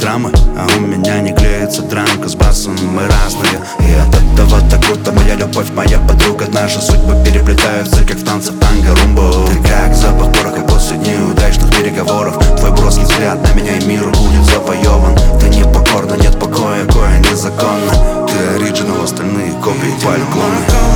драмы, а у меня не клеится дранка. С басом мы разные, и от этого так будто моя любовь, моя подруга. Наши судьбы переплетаются, как в танце танго румбу. Ты как запах пороха после неудачных переговоров. Твой броский взгляд на меня и мир будет завоеван. Ты непокорна, нет покоя, кое незаконно. Ты оригинал, остальные копии фальклоны.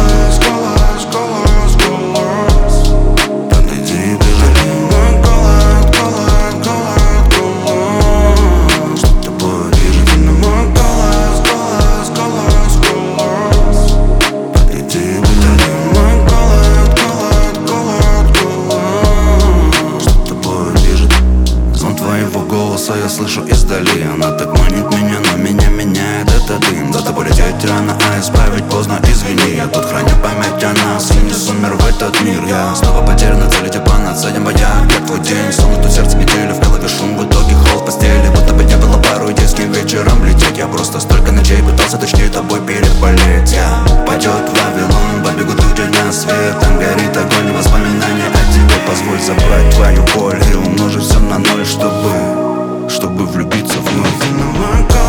Я слышу издали, она так манит меня, но меня меняет этот дым. Да ты полететь рано, а исправить поздно, извини. Я тут храню память о нас и не сумер в этот мир. Я снова потерян на цели, типа нацелен бояр. Как твой день, словно тут сердце метели, в голове шум, в итоге холл в постели. Будто бы не было пару детским вечером лететь. Я просто столько ночей пытался точнее тобой переболеть. Я пойдет в Вавилон, побегут люди на свет. Там горит огонь и воспоминания о тебе. Позволь забрать твою боль и умножить все на ноль, чтобы влюбиться вновь.